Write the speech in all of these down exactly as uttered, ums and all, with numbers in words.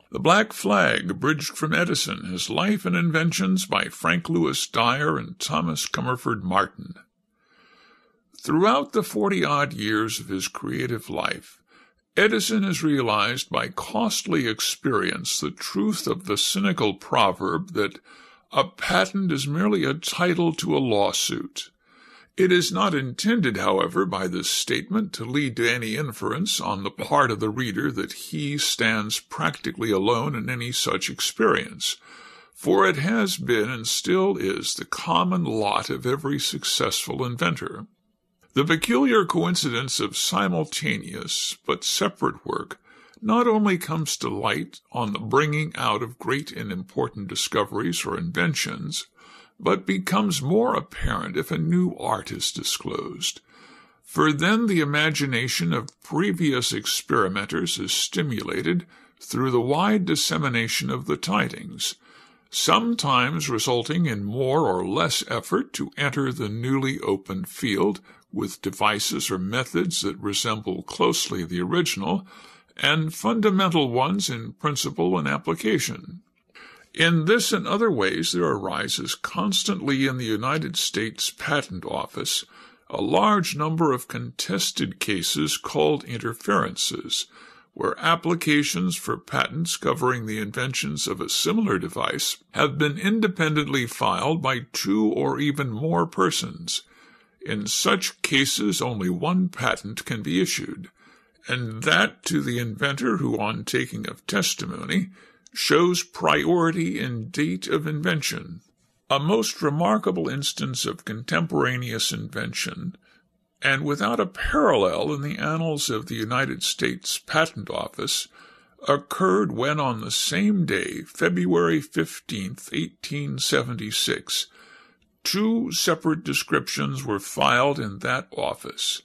The Black Flag, abridged from Edison, His Life and Inventions by Frank Lewis Dyer and Thomas Comerford Martin. Throughout the forty-odd years of his creative life, Edison has realized by costly experience the truth of the cynical proverb that a patent is merely a title to a lawsuit. It is not intended, however, by this statement to lead to any inference on the part of the reader that he stands practically alone in any such experience, for it has been and still is the common lot of every successful inventor. The peculiar coincidence of simultaneous but separate work not only comes to light on the bringing out of great and important discoveries or inventions, but becomes more apparent if a new art is disclosed. For then the imagination of previous experimenters is stimulated through the wide dissemination of the tidings, sometimes resulting in more or less effort to enter the newly opened field with devices or methods that resemble closely the original, and fundamental ones in principle and application. In this and other ways there arises constantly in the United States Patent Office a large number of contested cases called interferences, where applications for patents covering the inventions of a similar device have been independently filed by two or even more persons. In such cases only one patent can be issued, and that to the inventor who, on taking of testimony, shows priority in date of invention. A most remarkable instance of contemporaneous invention, and without a parallel in the annals of the United States Patent Office, occurred when on the same day, February fifteenth, eighteen seventy-six, two separate descriptions were filed in that office,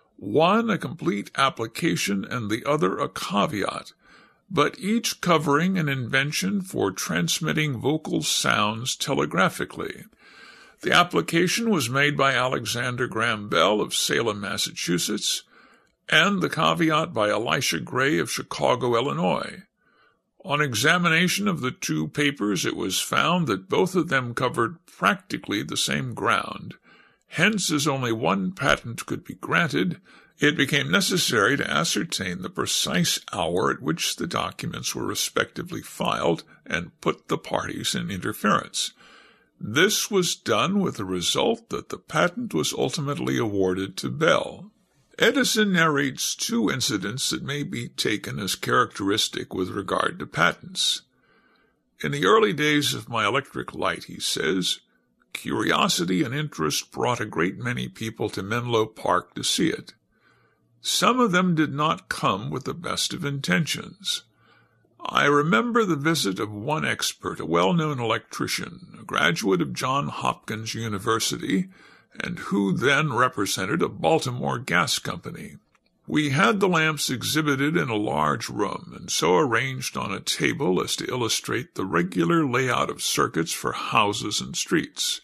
one a complete application and the other a caveat, but each covering an invention for transmitting vocal sounds telegraphically. The application was made by Alexander Graham Bell of Salem, Massachusetts, and the caveat by Elisha Gray of Chicago, Illinois. On examination of the two papers, it was found that both of them covered practically the same ground. Hence, as only one patent could be granted, it became necessary to ascertain the precise hour at which the documents were respectively filed and put the parties in interference. This was done with the result that the patent was ultimately awarded to Bell. Edison narrates two incidents that may be taken as characteristic with regard to patents. In the early days of my electric light, he says, curiosity and interest brought a great many people to Menlo Park to see it. Some of them did not come with the best of intentions. I remember the visit of one expert, a well-known electrician, a graduate of Johns Hopkins University, and who then represented a Baltimore gas company. We had the lamps exhibited in a large room, and so arranged on a table as to illustrate the regular layout of circuits for houses and streets.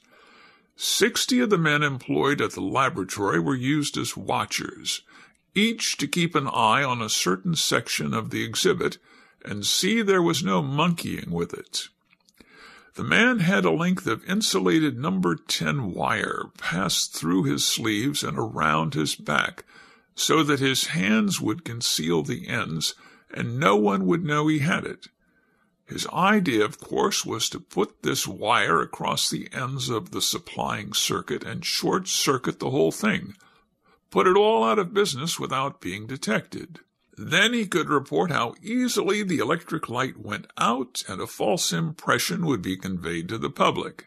Sixty of the men employed at the laboratory were used as watchers, each to keep an eye on a certain section of the exhibit and see there was no monkeying with it. The man had a length of insulated number ten wire passed through his sleeves and around his back, so that his hands would conceal the ends, and no one would know he had it. His idea, of course, was to put this wire across the ends of the supplying circuit and short-circuit the whole thing, put it all out of business without being detected. Then he could report how easily the electric light went out and a false impression would be conveyed to the public.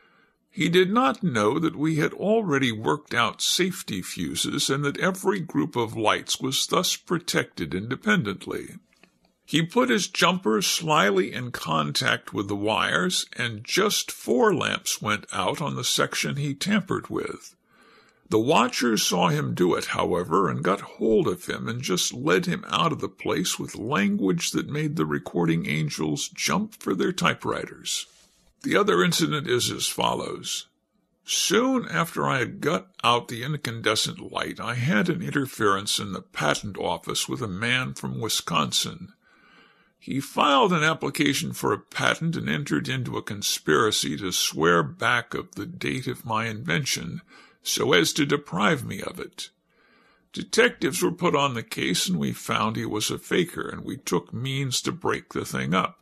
He did not know that we had already worked out safety fuses and that every group of lights was thus protected independently. He put his jumper slyly in contact with the wires, and just four lamps went out on the section he tampered with. The watchers saw him do it, however, and got hold of him and just led him out of the place with language that made the recording angels jump for their typewriters. The other incident is as follows. Soon after I had got out the incandescent light, I had an interference in the patent office with a man from Wisconsin. He filed an application for a patent and entered into a conspiracy to swear back of the date of my invention so as to deprive me of it. Detectives were put on the case, and we found he was a faker, and we took means to break the thing up.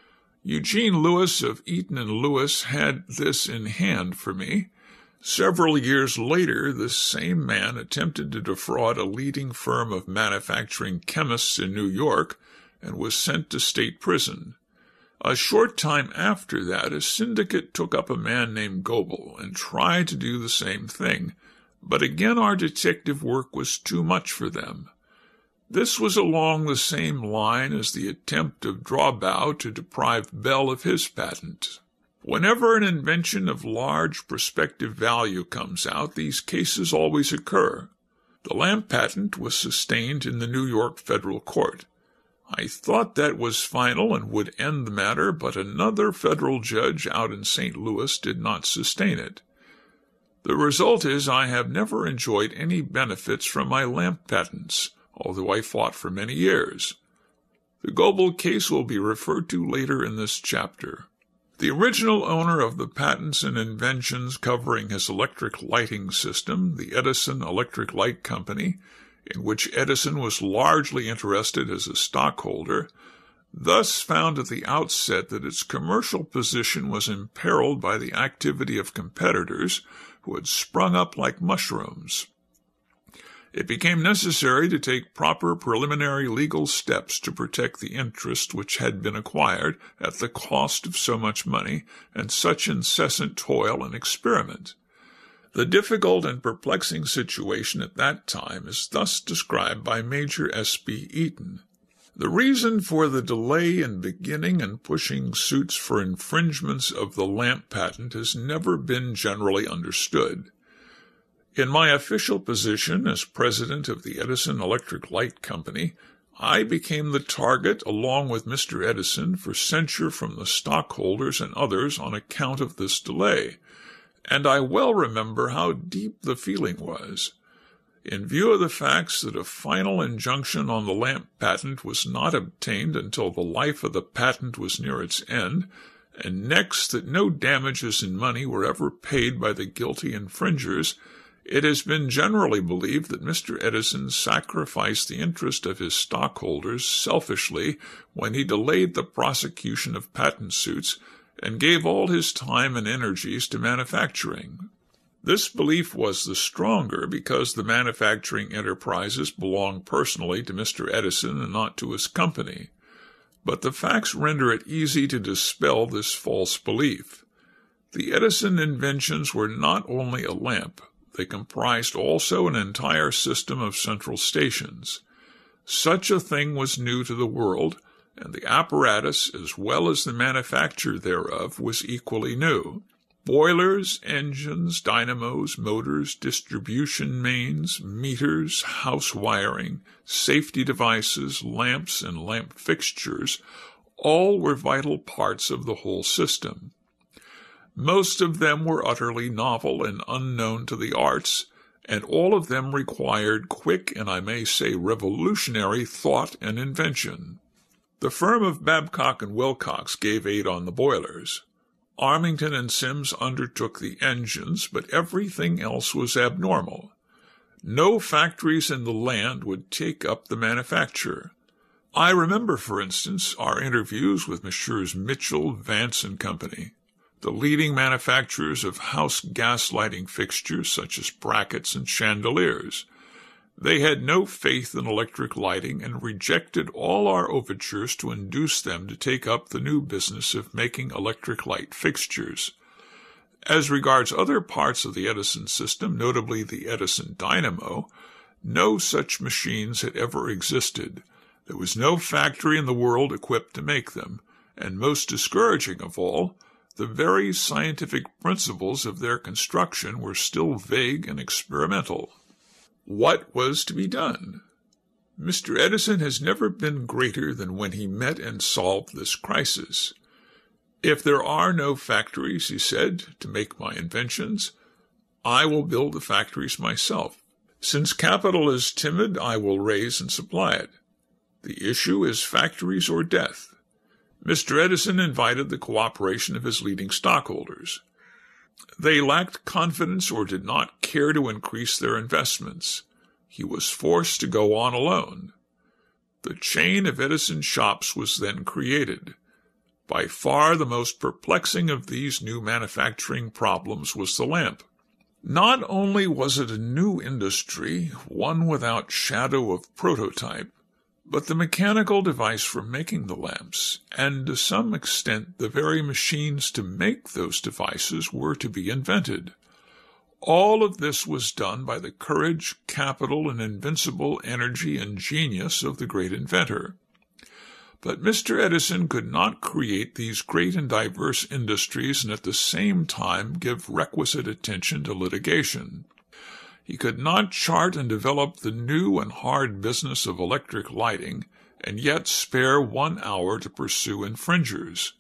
Eugene Lewis of Eaton and Lewis had this in hand for me. Several years later, this same man attempted to defraud a leading firm of manufacturing chemists in New York and was sent to state prison. A short time after that, a syndicate took up a man named Goebel and tried to do the same thing, but again our detective work was too much for them. This was along the same line as the attempt of Drawbaugh to deprive Bell of his patent. Whenever an invention of large prospective value comes out, these cases always occur. The lamp patent was sustained in the New York federal court. I thought that was final and would end the matter, but another federal judge out in Saint Louis did not sustain it. The result is I have never enjoyed any benefits from my lamp patents, although I fought for many years. The Goebel case will be referred to later in this chapter. The original owner of the patents and inventions covering his electric lighting system, the Edison Electric Light Company, in which Edison was largely interested as a stockholder, thus found at the outset that its commercial position was imperiled by the activity of competitors who had sprung up like mushrooms. It became necessary to take proper preliminary legal steps to protect the interest which had been acquired at the cost of so much money and such incessant toil and experiment. The difficult and perplexing situation at that time is thus described by Major S B Eaton. The reason for the delay in beginning and pushing suits for infringements of the lamp patent has never been generally understood. In my official position as president of the Edison Electric Light Company, I became the target, along with Mister Edison, for censure from the stockholders and others on account of this delay, and I well remember how deep the feeling was. In view of the facts that a final injunction on the lamp patent was not obtained until the life of the patent was near its end, and next that no damages in money were ever paid by the guilty infringers, it has been generally believed that Mister Edison sacrificed the interest of his stockholders selfishly when he delayed the prosecution of patent suits and gave all his time and energies to manufacturing. This belief was the stronger because the manufacturing enterprises belonged personally to Mister Edison and not to his company. But the facts render it easy to dispel this false belief. The Edison inventions were not only a lamp, they comprised also an entire system of central stations. Such a thing was new to the world, and the apparatus, as well as the manufacture thereof, was equally new. Boilers, engines, dynamos, motors, distribution mains, meters, house wiring, safety devices, lamps, and lamp fixtures, all were vital parts of the whole system. Most of them were utterly novel and unknown to the arts, and all of them required quick and I may say revolutionary thought and invention. The firm of Babcock and Wilcox gave aid on the boilers. Armington and Sims undertook the engines, but everything else was abnormal. No factories in the land would take up the manufacture. I remember, for instance, our interviews with Messrs. Mitchell, Vance and Company, the leading manufacturers of house gas lighting fixtures such as brackets and chandeliers. They had no faith in electric lighting and rejected all our overtures to induce them to take up the new business of making electric light fixtures. As regards other parts of the Edison system, notably the Edison dynamo, no such machines had ever existed. There was no factory in the world equipped to make them, and most discouraging of all, the very scientific principles of their construction were still vague and experimental. What was to be done? Mister Edison has never been greater than when he met and solved this crisis. If there are no factories, he said, to make my inventions, I will build the factories myself. Since capital is timid, I will raise and supply it. The issue is factories or death. Mister Edison invited the cooperation of his leading stockholders. They lacked confidence or did not care to increase their investments. He was forced to go on alone. The chain of Edison shops was then created. By far the most perplexing of these new manufacturing problems was the lamp. Not only was it a new industry, one without shadow of prototype, but the mechanical device for making the lamps, and to some extent the very machines to make those devices, were to be invented. All of this was done by the courage, capital, and invincible energy and genius of the great inventor. But Mister Edison could not create these great and diverse industries and at the same time give requisite attention to litigation. He could not chart and develop the new and hard business of electric lighting, and yet spare one hour to pursue infringers.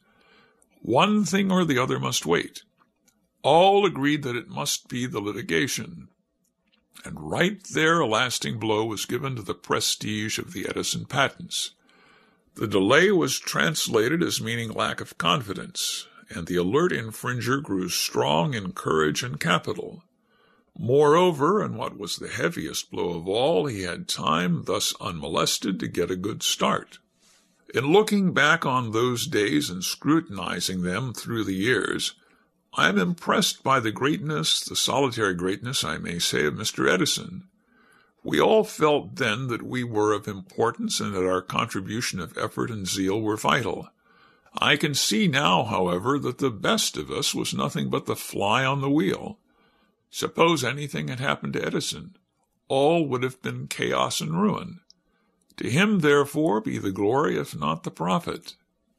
One thing or the other must wait. All agreed that it must be the litigation. And right there a lasting blow was given to the prestige of the Edison patents. The delay was translated as meaning lack of confidence, and the alert infringer grew strong in courage and capital. Moreover, and what was the heaviest blow of all, he had time, thus unmolested, to get a good start. In looking back on those days and scrutinizing them through the years, I am impressed by the greatness, the solitary greatness, I may say, of Mister Edison. We all felt then that we were of importance and that our contribution of effort and zeal were vital. I can see now, however, that the best of us was nothing but the fly on the wheel. Suppose anything had happened to Edison, all would have been chaos and ruin. To him, therefore, be the glory, if not the profit.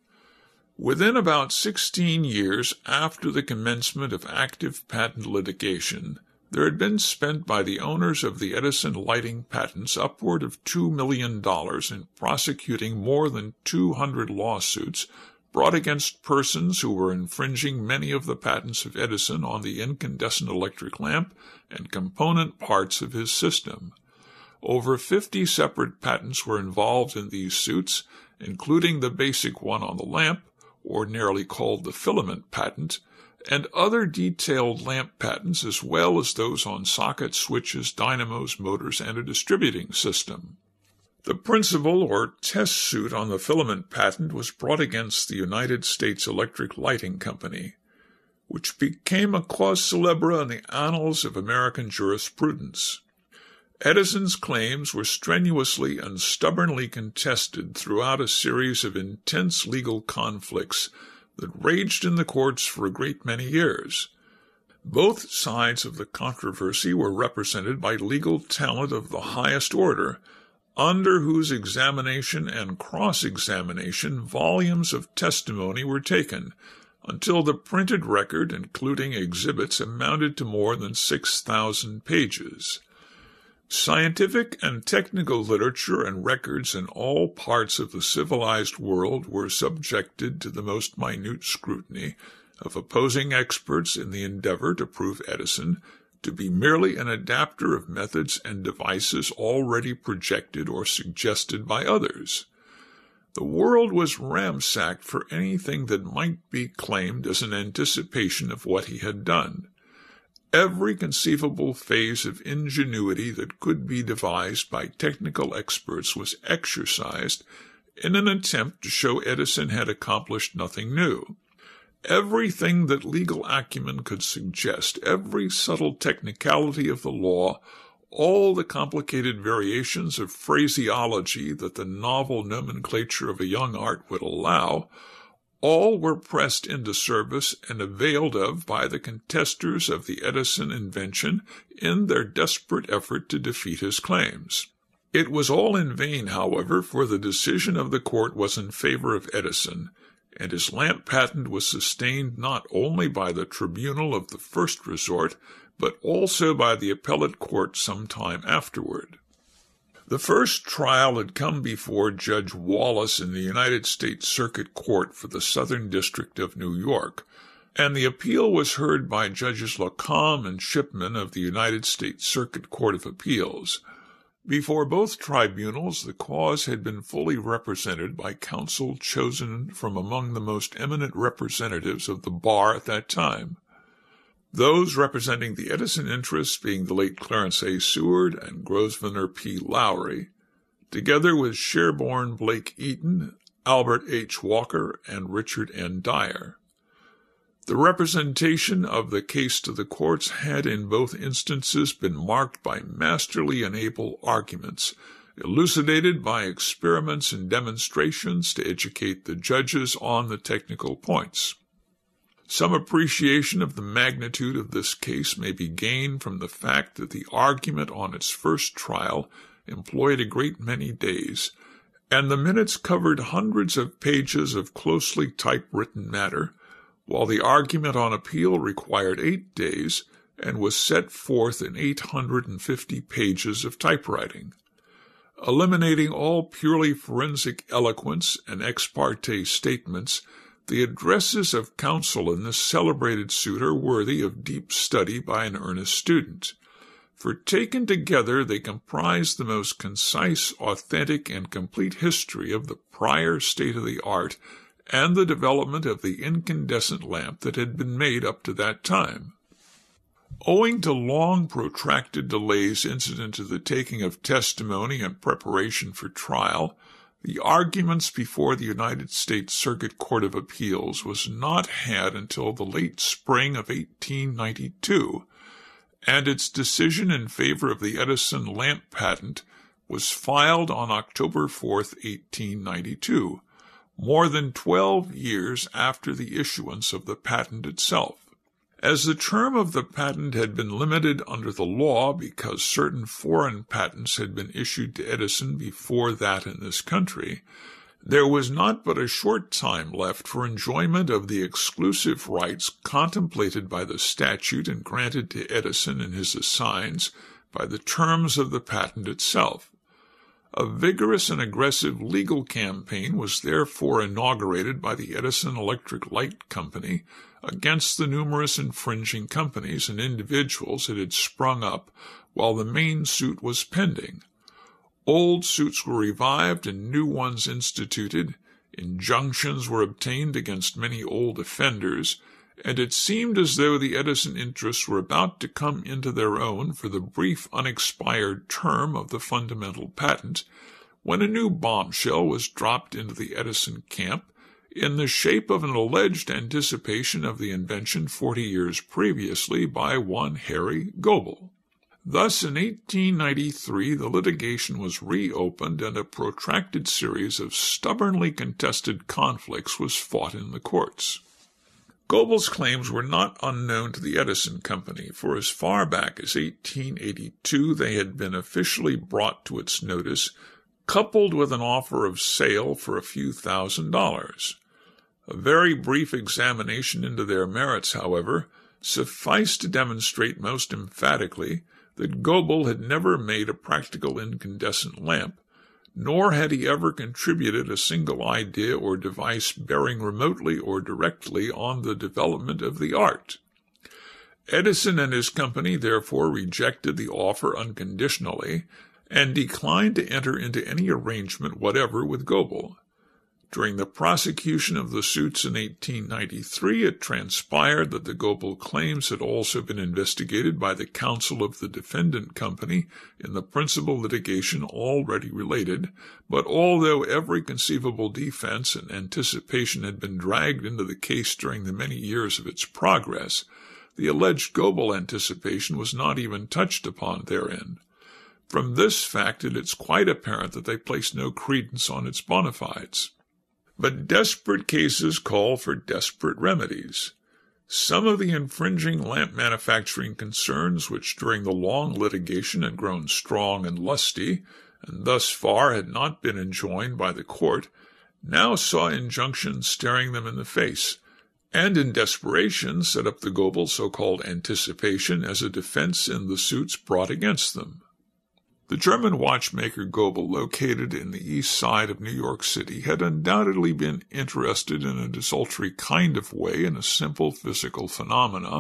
Within about sixteen years after the commencement of active patent litigation, there had been spent by the owners of the Edison lighting patents upward of two million dollars in prosecuting more than two hundred lawsuits brought against persons who were infringing many of the patents of Edison on the incandescent electric lamp and component parts of his system. Over fifty separate patents were involved in these suits, including the basic one on the lamp, ordinarily called the filament patent, and other detailed lamp patents as well as those on sockets, switches, dynamos, motors, and a distributing system. The principal or test suit on the filament patent was brought against the United States Electric Lighting Company, which became a cause célèbre in the annals of American jurisprudence. Edison's claims were strenuously and stubbornly contested throughout a series of intense legal conflicts that raged in the courts for a great many years. Both sides of the controversy were represented by legal talent of the highest order, under whose examination and cross-examination volumes of testimony were taken, until the printed record, including exhibits, amounted to more than six thousand pages. Scientific and technical literature and records in all parts of the civilized world were subjected to the most minute scrutiny of opposing experts in the endeavor to prove Edison to be merely an adapter of methods and devices already projected or suggested by others. The world was ransacked for anything that might be claimed as an anticipation of what he had done. Every conceivable phase of ingenuity that could be devised by technical experts was exercised in an attempt to show Edison had accomplished nothing new. Everything that legal acumen could suggest, every subtle technicality of the law, all the complicated variations of phraseology that the novel nomenclature of a young art would allow, all were pressed into service and availed of by the contesters of the Edison invention in their desperate effort to defeat his claims. It was all in vain, however, for the decision of the court was in favor of Edison, and his lamp patent was sustained not only by the tribunal of the first resort, but also by the appellate court some time afterward. The first trial had come before Judge Wallace in the United States Circuit Court for the Southern District of New York, and the appeal was heard by Judges Lacombe and Shipman of the United States Circuit Court of Appeals. Before both tribunals, the cause had been fully represented by counsel chosen from among the most eminent representatives of the bar at that time, those representing the Edison interests being the late Clarence A. Seward and Grosvenor P. Lowry, together with Sherborne Blake Eaton, Albert H. Walker, and Richard N. Dyer. The representation of the case to the courts had in both instances been marked by masterly and able arguments, elucidated by experiments and demonstrations to educate the judges on the technical points. Some appreciation of the magnitude of this case may be gained from the fact that the argument on its first trial employed a great many days, and the minutes covered hundreds of pages of closely typewritten matter, while the argument on appeal required eight days and was set forth in eight hundred fifty pages of typewriting. Eliminating all purely forensic eloquence and ex parte statements, the addresses of counsel in this celebrated suit are worthy of deep study by an earnest student, for taken together they comprise the most concise, authentic, and complete history of the prior state of the art and the development of the incandescent lamp that had been made up to that time. Owing to long protracted delays incident to the taking of testimony and preparation for trial, the arguments before the United States Circuit Court of Appeals was not had until the late spring of eighteen ninety-two, and its decision in favor of the Edison lamp patent was filed on October fourth, eighteen ninety-two, more than twelve years after the issuance of the patent itself. As the term of the patent had been limited under the law because certain foreign patents had been issued to Edison before that in this country, there was not but a short time left for enjoyment of the exclusive rights contemplated by the statute and granted to Edison and his assigns by the terms of the patent itself. A vigorous and aggressive legal campaign was therefore inaugurated by the Edison Electric Light Company against the numerous infringing companies and individuals that had sprung up while the main suit was pending. Old suits were revived and new ones instituted, injunctions were obtained against many old offenders, and it seemed as though the Edison interests were about to come into their own for the brief unexpired term of the fundamental patent, when a new bombshell was dropped into the Edison camp in the shape of an alleged anticipation of the invention forty years previously by one Harry Goebel. Thus, in eighteen ninety-three, the litigation was reopened and a protracted series of stubbornly contested conflicts was fought in the courts. Goebel's claims were not unknown to the Edison Company, for as far back as eighteen eighty-two they had been officially brought to its notice, coupled with an offer of sale for a few thousand dollars. A very brief examination into their merits, however, sufficed to demonstrate most emphatically that Goebel had never made a practical incandescent lamp, nor had he ever contributed a single idea or device bearing remotely or directly on the development of the art. Edison and his company therefore rejected the offer unconditionally and declined to enter into any arrangement whatever with Goebel. During the prosecution of the suits in eighteen ninety-three, it transpired that the Goebel claims had also been investigated by the counsel of the defendant company in the principal litigation already related, but although every conceivable defense and anticipation had been dragged into the case during the many years of its progress, the alleged Goebel anticipation was not even touched upon therein. From this fact it is quite apparent that they placed no credence on its bona fides. But desperate cases call for desperate remedies. Some of the infringing lamp manufacturing concerns, which during the long litigation had grown strong and lusty, and thus far had not been enjoined by the court, now saw injunctions staring them in the face, and in desperation set up the Goebel so-called anticipation as a defense in the suits brought against them. The German watchmaker Goebel, located in the east side of New York City, had undoubtedly been interested in a desultory kind of way in a simple physical phenomena,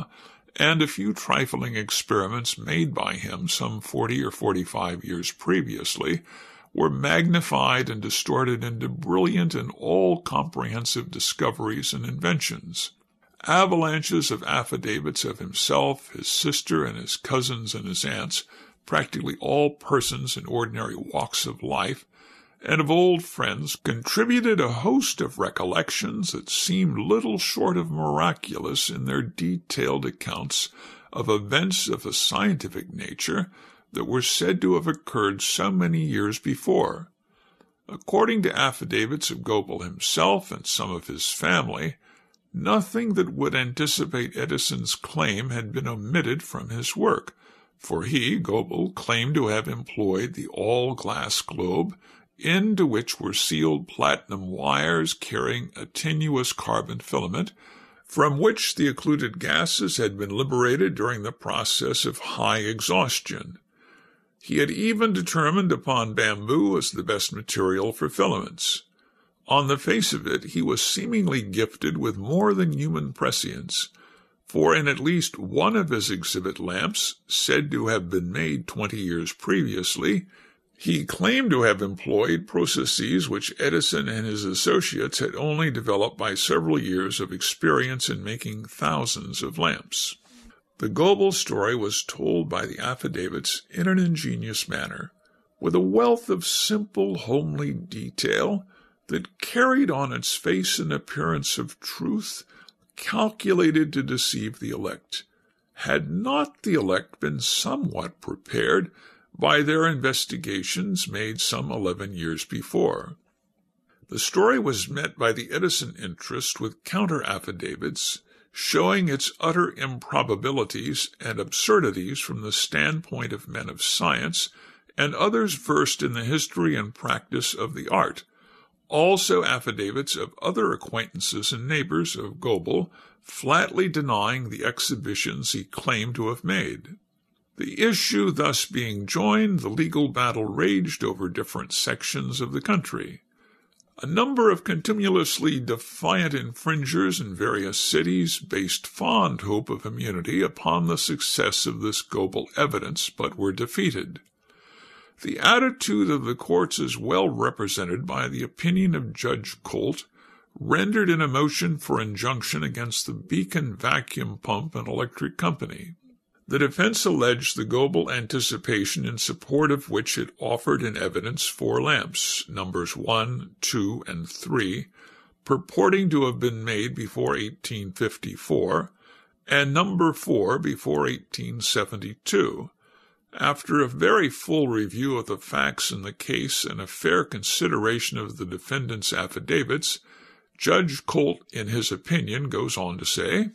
and a few trifling experiments made by him some forty or forty-five years previously were magnified and distorted into brilliant and all-comprehensive discoveries and inventions. Avalanches of affidavits of himself, his sister, and his cousins and his aunts, practically all persons in ordinary walks of life, and of old friends, contributed a host of recollections that seemed little short of miraculous in their detailed accounts of events of a scientific nature that were said to have occurred so many years before. According to affidavits of Goebel himself and some of his family, nothing that would anticipate Edison's claim had been omitted from his work, for he, Goebel, claimed to have employed the all-glass globe, into which were sealed platinum wires carrying a tenuous carbon filament, from which the occluded gases had been liberated during the process of high exhaustion. He had even determined upon bamboo as the best material for filaments. On the face of it, he was seemingly gifted with more than human prescience, for in at least one of his exhibit lamps, said to have been made twenty years previously, he claimed to have employed processes which Edison and his associates had only developed by several years of experience in making thousands of lamps. The Goebel story was told by the affidavits in an ingenious manner, with a wealth of simple, homely detail that carried on its face an appearance of truth calculated to deceive the elect, had not the elect been somewhat prepared by their investigations made some eleven years before. The story was met by the Edison interest with counter-affidavits showing its utter improbabilities and absurdities from the standpoint of men of science and others versed in the history and practice of the art, also affidavits of other acquaintances and neighbors of Goebel flatly denying the exhibitions he claimed to have made. The issue thus being joined, the legal battle raged over different sections of the country. A number of continuously defiant infringers in various cities based fond hope of immunity upon the success of this Goebel evidence, but were defeated. The attitude of the courts is well represented by the opinion of Judge Colt, rendered in a motion for injunction against the Beacon Vacuum Pump and Electric Company. The defense alleged the Goebel anticipation in support of which it offered in evidence four lamps, numbers one, two, and three, purporting to have been made before eighteen fifty-four, and number four before eighteen seventy-two. After a very full review of the facts in the case and a fair consideration of the defendant's affidavits, Judge Colt, in his opinion, goes on to say,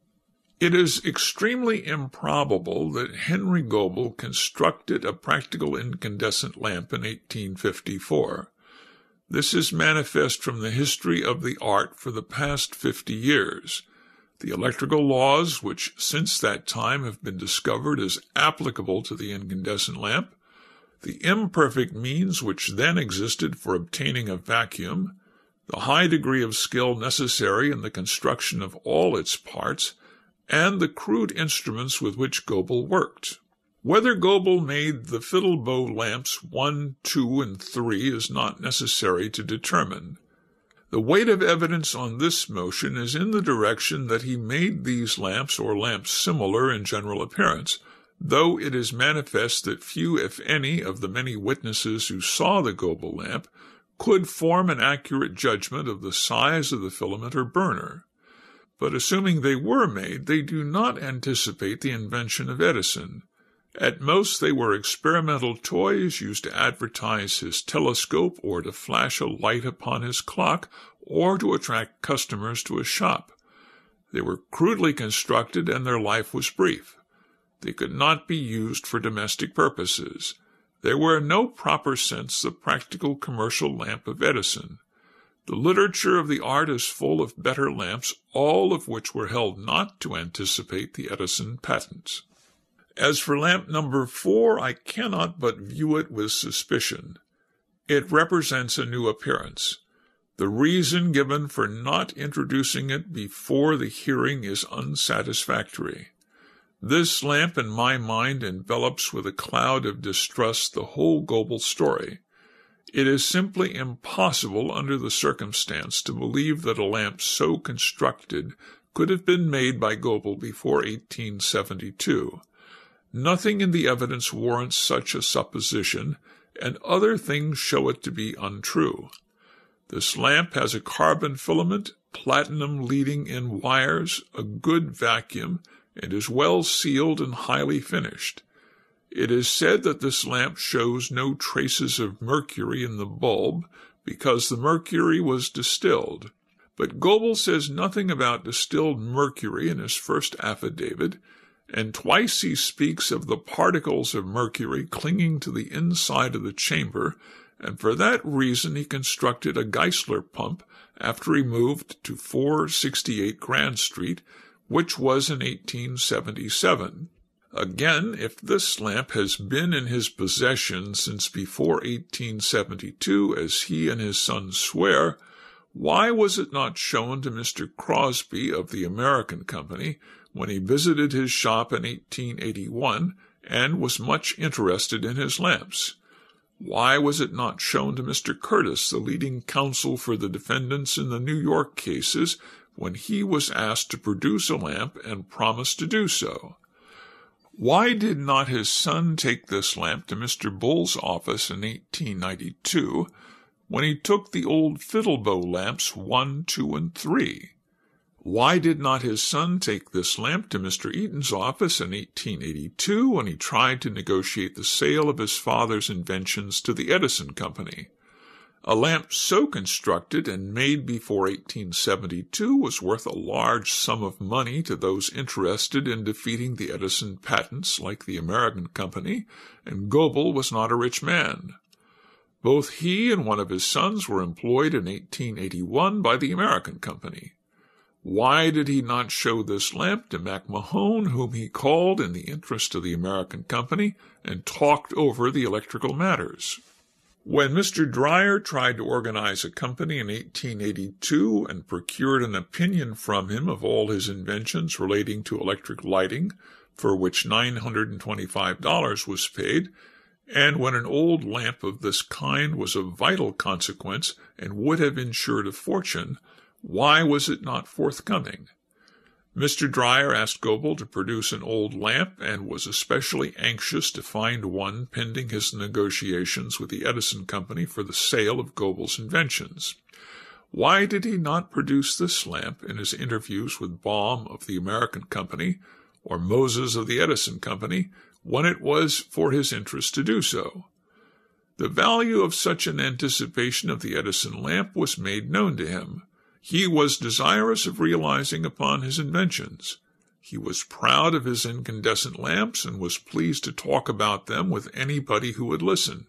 "It is extremely improbable that Henry Goebel constructed a practical incandescent lamp in eighteen fifty-four. This is manifest from the history of the art for the past fifty years. The electrical laws which since that time have been discovered as applicable to the incandescent lamp, the imperfect means which then existed for obtaining a vacuum, the high degree of skill necessary in the construction of all its parts, and the crude instruments with which Goebel worked. Whether Goebel made the fiddle bow lamps one, two, and three is not necessary to determine. The weight of evidence on this motion is in the direction that he made these lamps or lamps similar in general appearance, though it is manifest that few, if any, of the many witnesses who saw the Goebel lamp could form an accurate judgment of the size of the filament or burner. But assuming they were made, they do not anticipate the invention of Edison. At most they were experimental toys used to advertise his telescope or to flash a light upon his clock or to attract customers to a shop. They were crudely constructed and their life was brief. They could not be used for domestic purposes. They were in no proper sense the practical commercial lamp of Edison. The literature of the art is full of better lamps, all of which were held not to anticipate the Edison patent. As for lamp number four, I cannot but view it with suspicion. It represents a new appearance. The reason given for not introducing it before the hearing is unsatisfactory. This lamp, in my mind, envelops with a cloud of distrust the whole Goebel story. It is simply impossible under the circumstance to believe that a lamp so constructed could have been made by Goebel before eighteen seventy-two. Nothing in the evidence warrants such a supposition, and other things show it to be untrue. This lamp has a carbon filament, platinum leading in wires, a good vacuum, and is well sealed and highly finished. It is said that this lamp shows no traces of mercury in the bulb because the mercury was distilled. But Goebel says nothing about distilled mercury in his first affidavit, and twice he speaks of the particles of mercury clinging to the inside of the chamber, and for that reason he constructed a Geissler pump after he moved to four sixty-eight Grand Street, which was in eighteen seventy-seven. Again, if this lamp has been in his possession since before eighteen seventy-two, as he and his son swear, why was it not shown to Mister Crosby of the American Company when he visited his shop in eighteen eighty-one and was much interested in his lamps? Why was it not shown to Mister Curtis, the leading counsel for the defendants in the New York cases, when he was asked to produce a lamp and promised to do so? Why did not his son take this lamp to Mister Bull's office in eighteen ninety-two, when he took the old Fiddlebow lamps one, two, and three? Why did not his son take this lamp to Mister Eaton's office in eighteen eighty-two, when he tried to negotiate the sale of his father's inventions to the Edison Company? A lamp so constructed and made before eighteen seventy-two was worth a large sum of money to those interested in defeating the Edison patents like the American Company, and Goebel was not a rich man. Both he and one of his sons were employed in eighteen eighty-one by the American Company. Why did he not show this lamp to MacMahon, whom he called in the interest of the American Company, and talked over the electrical matters? When Mister Dreyer tried to organize a company in eighteen eighty-two and procured an opinion from him of all his inventions relating to electric lighting, for which nine hundred twenty-five dollars was paid, and when an old lamp of this kind was of vital consequence and would have insured a fortune, why was it not forthcoming? Mister Dreyer asked Goebel to produce an old lamp and was especially anxious to find one pending his negotiations with the Edison Company for the sale of Goebel's inventions. Why did he not produce this lamp in his interviews with Baum of the American Company or Moses of the Edison Company when it was for his interest to do so? The value of such an anticipation of the Edison lamp was made known to him. He was desirous of realizing upon his inventions. He was proud of his incandescent lamps and was pleased to talk about them with anybody who would listen.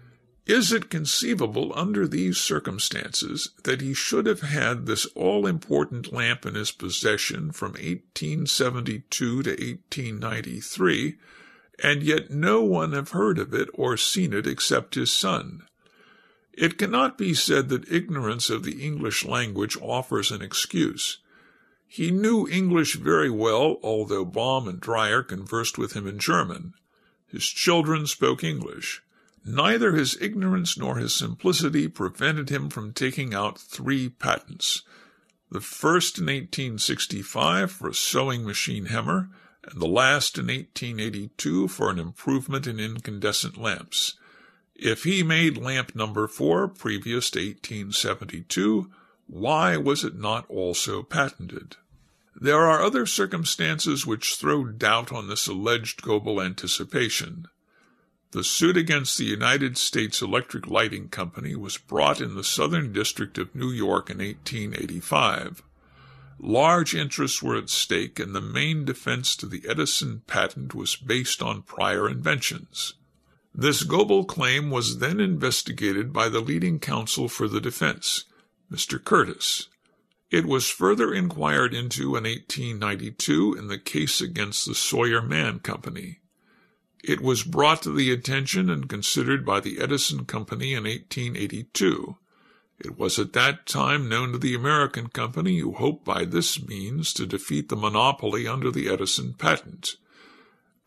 Is it conceivable under these circumstances that he should have had this all-important lamp in his possession from eighteen seventy-two to eighteen ninety-three, and yet no one have heard of it or seen it except his son? It cannot be said that ignorance of the English language offers an excuse. He knew English very well, although Baum and Dreyer conversed with him in German. His children spoke English. Neither his ignorance nor his simplicity prevented him from taking out three patents, the first in eighteen sixty-five for a sewing machine hammer, and the last in eighteen eighty-two for an improvement in incandescent lamps. If he made lamp number four previous to eighteen seventy-two, why was it not also patented? There are other circumstances which throw doubt on this alleged Goebel anticipation. The suit against the United States Electric Lighting Company was brought in the Southern District of New York in eighteen eighty-five. Large interests were at stake, and the main defense to the Edison patent was based on prior inventions. This Goebel claim was then investigated by the leading counsel for the defense, Mister Curtis. It was further inquired into in eighteen ninety-two in the case against the Sawyer Mann Company. It was brought to the attention and considered by the Edison Company in eighteen eighty-two. It was at that time known to the American Company, who hoped by this means to defeat the monopoly under the Edison patent.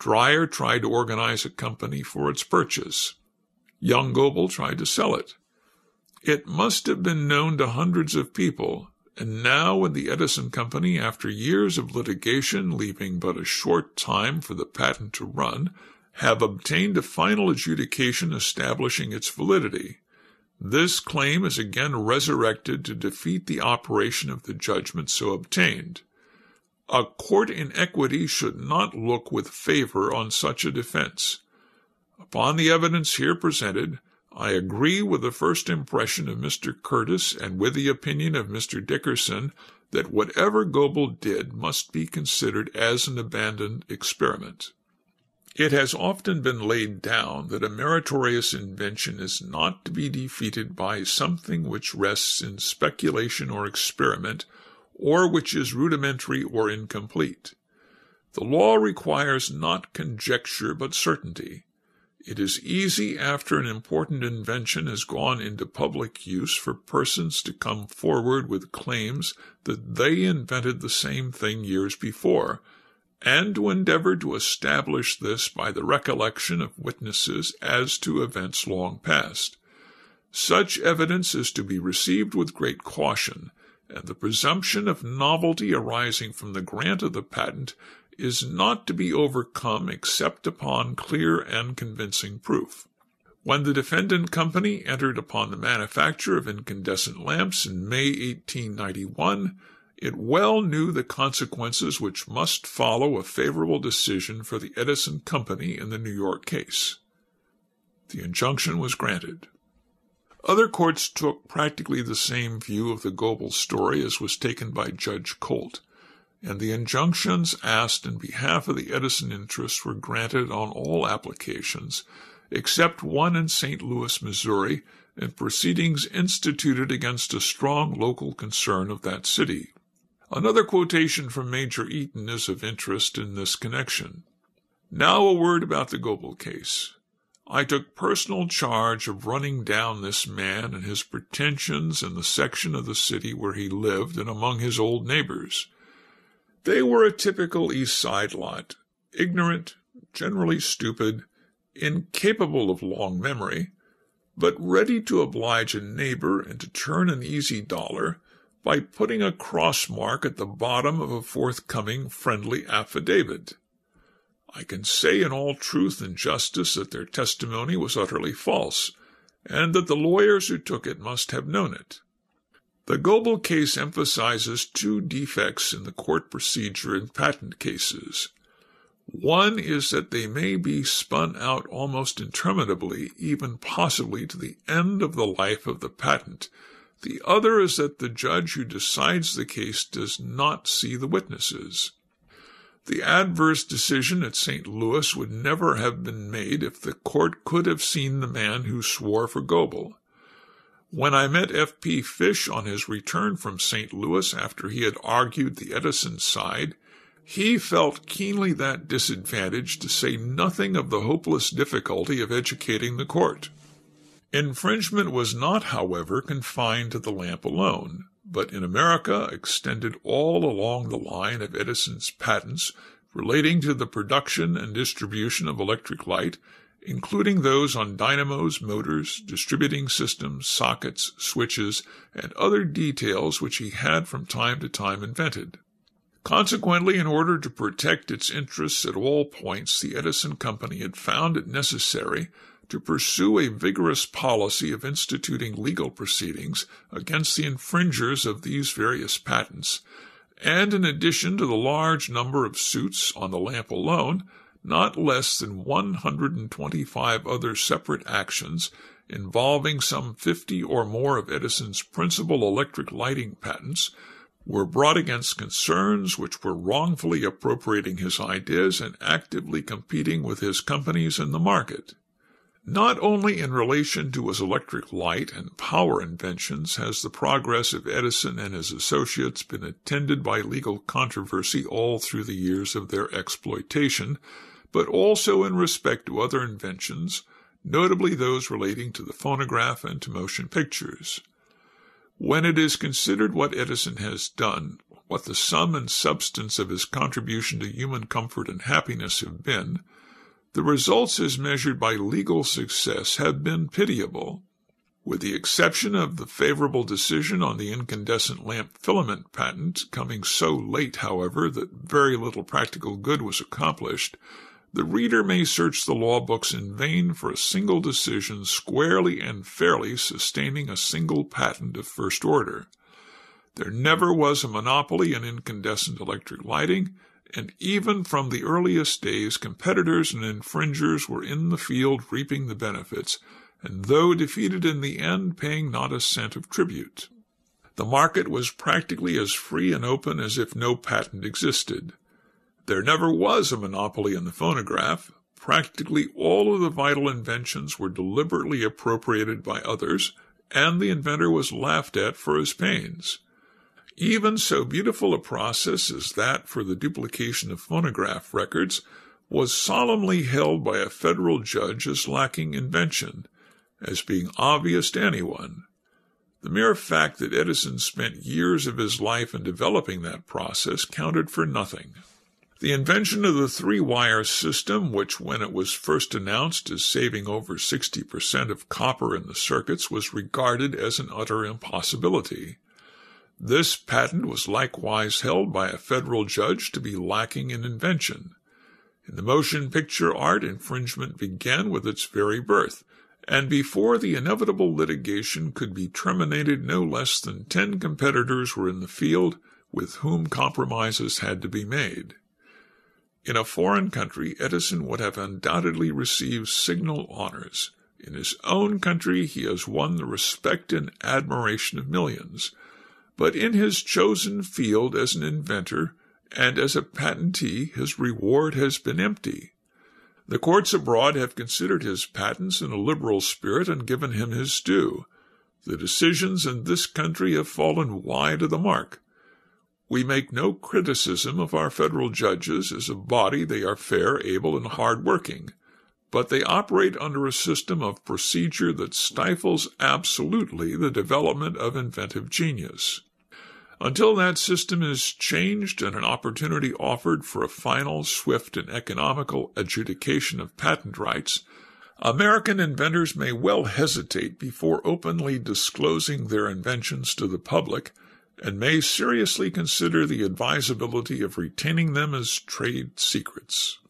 Dreyer tried to organize a company for its purchase. Young Goebel tried to sell it. It must have been known to hundreds of people, and now when the Edison Company, after years of litigation leaving but a short time for the patent to run, have obtained a final adjudication establishing its validity, this claim is again resurrected to defeat the operation of the judgment so obtained. A court in equity should not look with favor on such a defense. Upon the evidence here presented, I agree with the first impression of Mister Curtis and with the opinion of Mister Dickerson that whatever Goebel did must be considered as an abandoned experiment. It has often been laid down that a meritorious invention is not to be defeated by something which rests in speculation or experiment, or which is rudimentary or incomplete. The law requires not conjecture but certainty. It is easy after an important invention has gone into public use for persons to come forward with claims that they invented the same thing years before, and to endeavor to establish this by the recollection of witnesses as to events long past. Such evidence is to be received with great caution, and the presumption of novelty arising from the grant of the patent is not to be overcome except upon clear and convincing proof. When the defendant company entered upon the manufacture of incandescent lamps in May eighteen ninety-one, it well knew the consequences which must follow a favorable decision for the Edison Company in the New York case. The injunction was granted. Other courts took practically the same view of the Goebel story as was taken by Judge Colt, and the injunctions asked in behalf of the Edison interests were granted on all applications, except one in Saint Louis, Missouri, and proceedings instituted against a strong local concern of that city. Another quotation from Major Eaton is of interest in this connection. Now a word about the Goebel case. I took personal charge of running down this man and his pretensions in the section of the city where he lived and among his old neighbors. They were a typical East Side lot, ignorant, generally stupid, incapable of long memory, but ready to oblige a neighbor and to turn an easy dollar by putting a cross mark at the bottom of a forthcoming friendly affidavit. I can say in all truth and justice that their testimony was utterly false, and that the lawyers who took it must have known it. The Goebel case emphasizes two defects in the court procedure in patent cases. One is that they may be spun out almost interminably, even possibly to the end of the life of the patent. The other is that the judge who decides the case does not see the witnesses. The adverse decision at Saint Louis would never have been made if the court could have seen the man who swore for Goebel. When I met F P Fish on his return from Saint Louis after he had argued the Edison side, he felt keenly that disadvantage, to say nothing of the hopeless difficulty of educating the court. Infringement was not, however, confined to the lamp alone, but in America extended all along the line of Edison's patents relating to the production and distribution of electric light, including those on dynamos, motors, distributing systems, sockets, switches, and other details which he had from time to time invented. Consequently, in order to protect its interests at all points, the Edison Company had found it necessary to pursue a vigorous policy of instituting legal proceedings against the infringers of these various patents, and in addition to the large number of suits on the lamp alone, not less than one hundred twenty-five other separate actions involving some fifty or more of Edison's principal electric lighting patents were brought against concerns which were wrongfully appropriating his ideas and actively competing with his companies in the market. Not only in relation to his electric light and power inventions has the progress of Edison and his associates been attended by legal controversy all through the years of their exploitation, but also in respect to other inventions, notably those relating to the phonograph and to motion pictures. When it is considered what Edison has done, what the sum and substance of his contribution to human comfort and happiness have been, the results as measured by legal success have been pitiable. With the exception of the favorable decision on the incandescent lamp filament patent, coming so late, however, that very little practical good was accomplished, the reader may search the law books in vain for a single decision squarely and fairly sustaining a single patent of first order. There never was a monopoly in incandescent electric lighting, and even from the earliest days competitors and infringers were in the field reaping the benefits, and though defeated in the end, paying not a cent of tribute. The market was practically as free and open as if no patent existed. There never was a monopoly in the phonograph. Practically all of the vital inventions were deliberately appropriated by others, and the inventor was laughed at for his pains. Even so beautiful a process as that for the duplication of phonograph records was solemnly held by a federal judge as lacking invention, as being obvious to anyone. The mere fact that Edison spent years of his life in developing that process counted for nothing. The invention of the three-wire system, which when it was first announced as saving over sixty percent of copper in the circuits, was regarded as an utter impossibility. This patent was likewise held by a federal judge to be lacking in invention. In the motion picture art, infringement began with its very birth, and before the inevitable litigation could be terminated, no less than ten competitors were in the field with whom compromises had to be made. In a foreign country, Edison would have undoubtedly received signal honors. In his own country, he has won the respect and admiration of millions. But in his chosen field as an inventor and as a patentee, his reward has been empty. The courts abroad have considered his patents in a liberal spirit and given him his due. The decisions in this country have fallen wide of the mark. We make no criticism of our federal judges. As a body, they are fair, able, and hard-working, but they operate under a system of procedure that stifles absolutely the development of inventive genius. Until that system is changed and an opportunity offered for a final, swift, and economical adjudication of patent rights, American inventors may well hesitate before openly disclosing their inventions to the public, and may seriously consider the advisability of retaining them as trade secrets.